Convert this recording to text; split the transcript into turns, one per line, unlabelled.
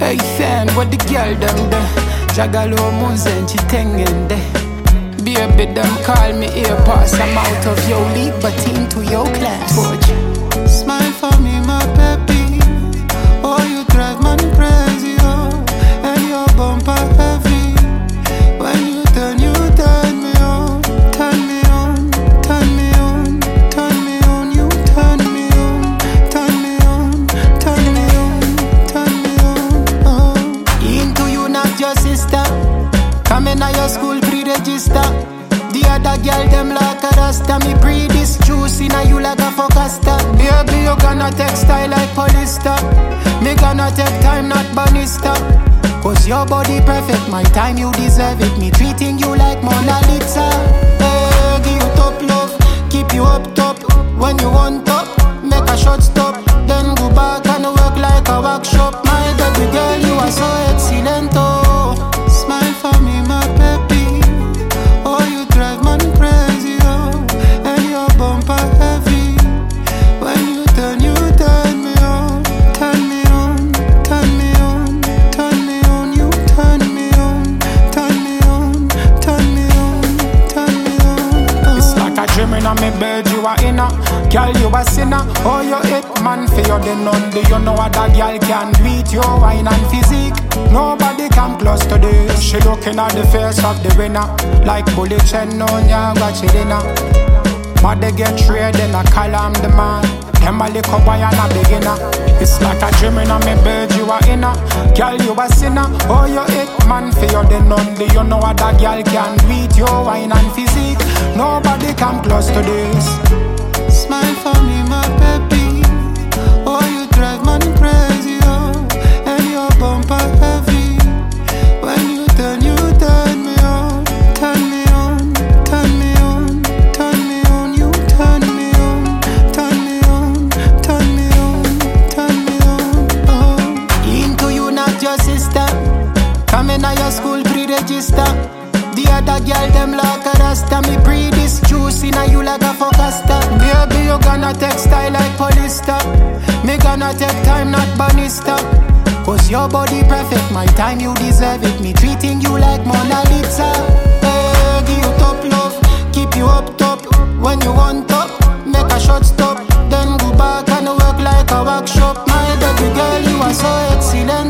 Hey fan, what the girl them there? Jagalo Munzen, Chitengende. Baby, them call me ear pass. I'm out of your league, but into your class. Torch.
Smile for me, my baby. Oh, you drive man crazy, oh. And your bumper heavy. When you turn me on. Turn me on, turn me on, turn me on. You turn me on, turn me on, turn me on, turn me on, oh. Into you, not your sister. Come in your school, pre-register. The other girl, them like a rasta. Me breed this juice in a you like a focaster. Baby, you gonna take style like polyester. Me gonna take time, not banista. Cause your body perfect, my time you deserve it. Me treating you like Mona Lisa. Hey, give you top love, keep you up top. When you want up, make a short stop. Then go back and work like a workshop. My baby girl, you are so excellent, oh. Smile for me, my baby. Oh, you drive man crazy, oh. And your bumper heavy. When you turn me on. Turn me on, turn me on, turn me on. You turn me on, turn me on, turn me on, turn me on, oh.
It's like a dream in me bed, you are in a. Girl, you a sinner, oh you hit man for you the none. Do you know what that girl can do it? Your wine and physique, nobody come close to this. She looking at the face of the winner, like bullet chain on ya, watch it dinner. But they get trade, then I call him the man. Them a little boy and a beginner. It's like a dream in me bed, you are in a. Girl, you a sinner, oh you hit man for you the none. Do you know what that girl can do it? Your wine and physique, nobody come close to this.
Smile for me, my baby. Oh, you drive man crazy, oh. And your bumper heavy. When you turn me on. Turn me on, turn me on, turn me on. You turn me on, turn me on, turn me on, turn me on, oh. Into you, not your sister. Come in your school, pre-register. The other girl, them like a rasta. Me breed this juice in a you like a focaster. Baby, you gonna take style like polyester. Me gonna take time, not banista. Cause your body perfect, my time you deserve it. Me treating you like Mona Lisa. Hey, give you top love, keep you up top. When you want up, make a short stop. Then go back and work like a workshop. My baby girl, you are so excellent.